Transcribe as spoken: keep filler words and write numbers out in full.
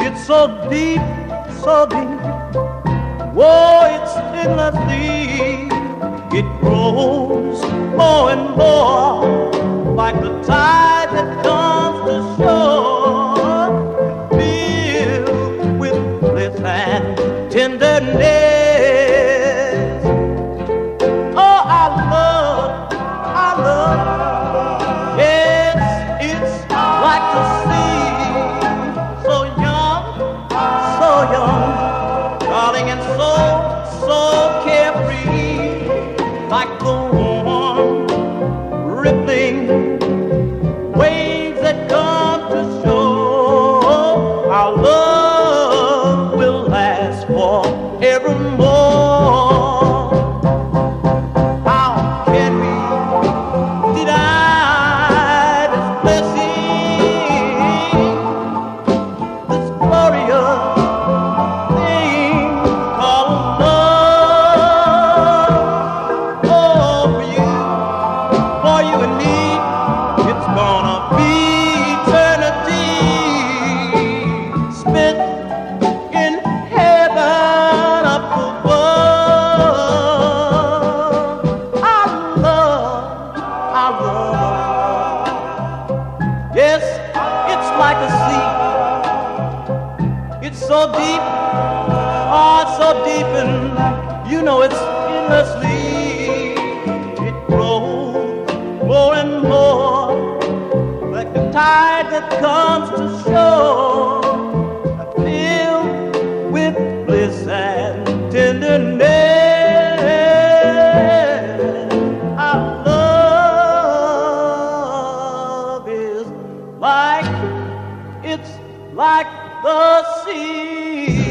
It's so deep, so deep. Whoa, it's endlessly. It grows more and more like the tide that comes to shore, filled with bliss and tenderness. Oh, I love, I love. Yes, it's like the sea, so young, so young, darling, and so, so carefree, like the warm, rippling waves that come to shore. Our love will last forevermore. How can we deny this blessing, this glorious thing called love? Oh, for you, for you and me, it's gonna be eternity spent in heaven up above. Our love, our love, yes, it's like a sea. It's so deep, oh, it's so deep, and you know it's endlessly. It grows more and more like the tide that comes to shore, filled with bliss and tenderness. Our love is like, it's like the sea.